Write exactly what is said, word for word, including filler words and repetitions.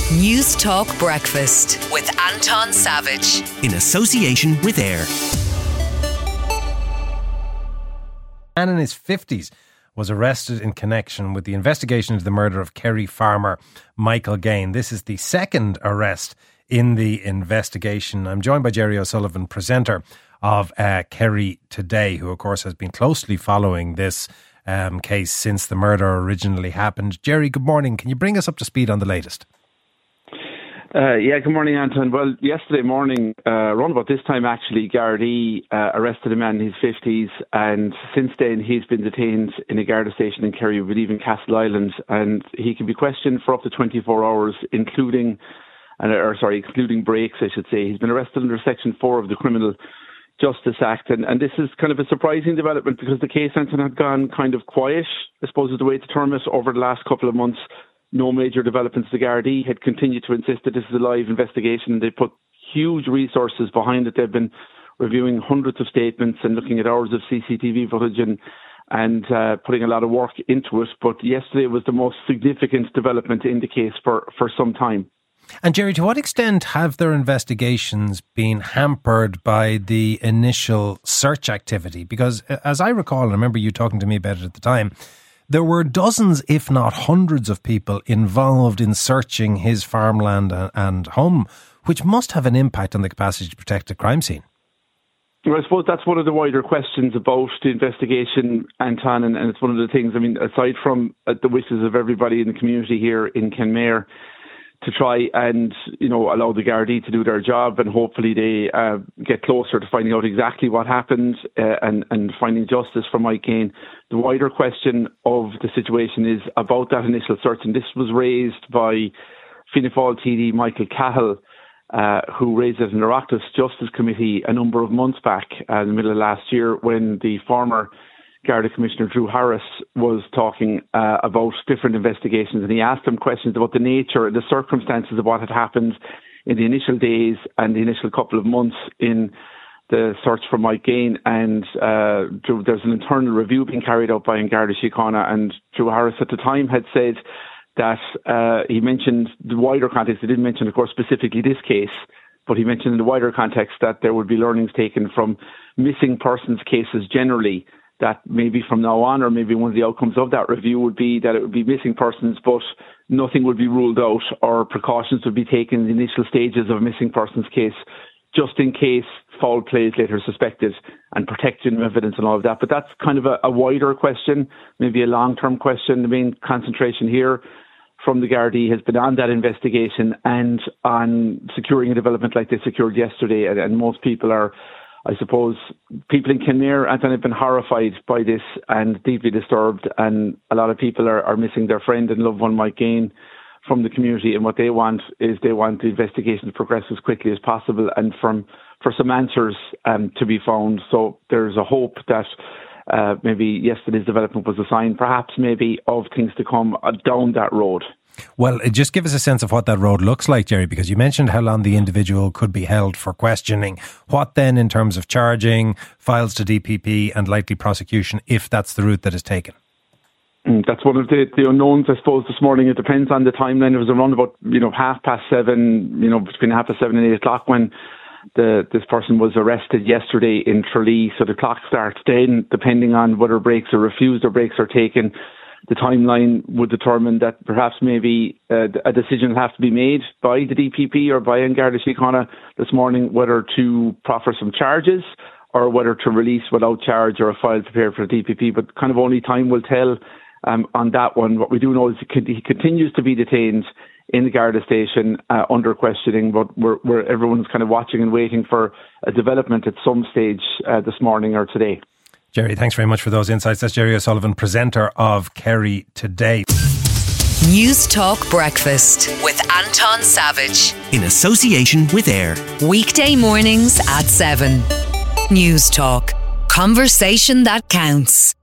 News Talk Breakfast with Anton Savage. In association with AIR. A man in his fifties was arrested in connection with the investigation into the murder of Kerry farmer Michael Gain. This is the second arrest in the investigation. I'm joined by Jerry O'Sullivan, presenter of uh, Kerry Today, who of course has been closely following this um, case since the murder originally happened. Jerry, good morning. Can you bring us up to speed on the latest? Uh, yeah, good morning, Anton. Well, yesterday morning, uh, around about this time actually, Gardaí uh, arrested a man in his fifties, and since then he's been detained in a Garda station in Kerry, we believe in Castle Island, and he can be questioned for up to twenty-four hours, including, uh, or sorry, excluding breaks, I should say. He's been arrested under Section four of the Criminal Justice Act, and, and this is kind of a surprising development because the case, Anton, had gone kind of quiet, I suppose is the way to term it, over the last couple of months. No major developments. The Gardaí had continued to insist that this is a live investigation, and they put huge resources behind it. They've been reviewing hundreds of statements and looking at hours of C C T V footage and and uh, putting a lot of work into it. But yesterday was the most significant development in the case for, for some time. And Jerry, to what extent have their investigations been hampered by the initial search activity? Because as I recall, and I remember you talking to me about it at the time, there were dozens, if not hundreds of people involved in searching his farmland and home, which must have an impact on the capacity to protect a crime scene. Well, I suppose that's one of the wider questions about the investigation, Anton, and, and it's one of the things, I mean, aside from uh, the wishes of everybody in the community here in Kenmare to try and, you know, allow the Gardaí to do their job, and hopefully they uh, get closer to finding out exactly what happened uh, and, and finding justice for Mike Gain. The wider question of the situation is about that initial search, and this was raised by Fianna Fáil T D Michael Cahill, uh, who raised it in the Oireachtas Justice Committee a number of months back uh, in the middle of last year, when the former Garda Commissioner Drew Harris was talking uh, about different investigations, and he asked him questions about the nature and the circumstances of what had happened in the initial days and the initial couple of months in the search for Mike Gain. And uh, Drew, there's an internal review being carried out by Garda Síochána, and Drew Harris at the time had said that uh, he mentioned the wider context. He didn't mention, of course, specifically this case, but he mentioned in the wider context that there would be learnings taken from missing persons cases generally, that maybe from now on, or maybe one of the outcomes of that review would be that it would be missing persons, but nothing would be ruled out, or precautions would be taken in the initial stages of a missing persons case, just in case foul play is later suspected, and protection of evidence and all of that. But that's kind of a, a wider question, maybe a long-term question. The main concentration here from the Gardaí has been on that investigation and on securing a development like they secured yesterday, and, and most people are, I suppose, people in Kenmare, Anton, have been horrified by this and deeply disturbed, and a lot of people are, are missing their friend and loved one, Mike Gain, from the community, and what they want is they want the investigation to progress as quickly as possible and from for some answers um, to be found. So there's a hope that uh, maybe yesterday's development was a sign, perhaps maybe, of things to come uh, down that road. Well, just give us a sense of what that road looks like, Jerry, because you mentioned how long the individual could be held for questioning. What then in terms of charging, files to D P P and likely prosecution, if that's the route that is taken? Mm, that's one of the, the unknowns, I suppose, this morning. It depends on the timeline. It was around about, you know, half past seven, you know, between half past seven and eight o'clock when the this person was arrested yesterday in Tralee. So the clock starts then, depending on whether breaks are refused or breaks are taken. The timeline would determine that perhaps maybe uh, a decision will have to be made by the D P P or by Garda Síochána this morning, whether to proffer some charges or whether to release without charge or a file prepared for the D P P. But kind of only time will tell um, on that one. What we do know is he continues to be detained in the Garda station uh, under questioning, but we're, we're, everyone's kind of watching and waiting for a development at some stage uh, this morning or today. Jerry, thanks very much for those insights. That's Jerry O'Sullivan, presenter of Kerry Today. News Talk Breakfast with Anton Savage. In association with AIR. Weekday mornings at seven. News Talk. Conversation that counts.